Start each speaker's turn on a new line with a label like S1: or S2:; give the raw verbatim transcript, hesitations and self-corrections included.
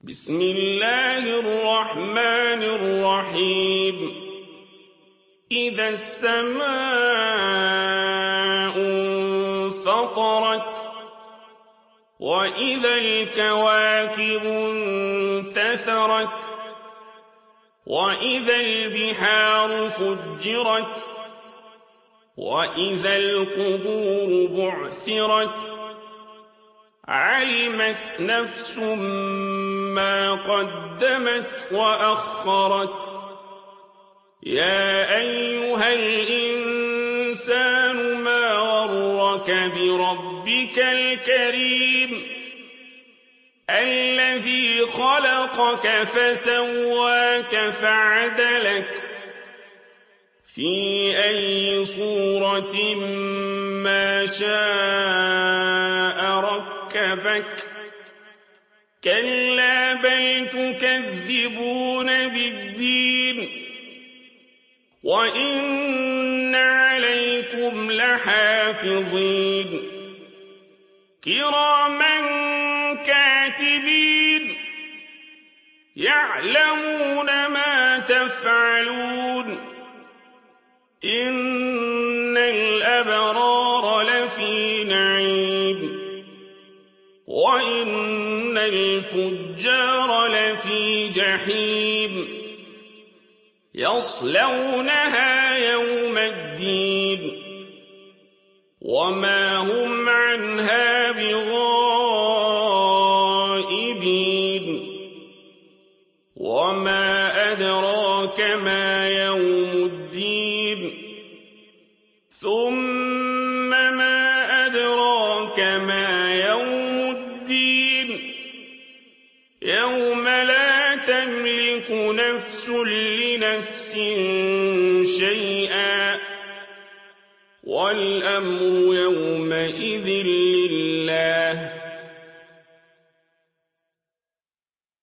S1: بسم الله الرحمن الرحيم إذا السماء انفطرت وإذا الكواكب انتثرت وإذا البحار فجرت وإذا القبور بعثرت علمت نفس ما قدمت وأخرت يا أيها الإنسان ما غرك بربك الكريم الذي خلقك فسواك فعدلك في أي صورة ما شاء ركبك كلا بل تكذبون بالدين وإن عليكم لحافظين كراما كاتبين يعلمون ما تفعلون إن الأبرار لفي نعيم وإن الفجار لفي جحيم يصلونها يوم الدين وما هم عنها بغائبين وما أدراك ما يوم الدين ثم ما أدراك ما يوم الدين يوم لا تملك نفس لنفس شيئا والأمر يومئذ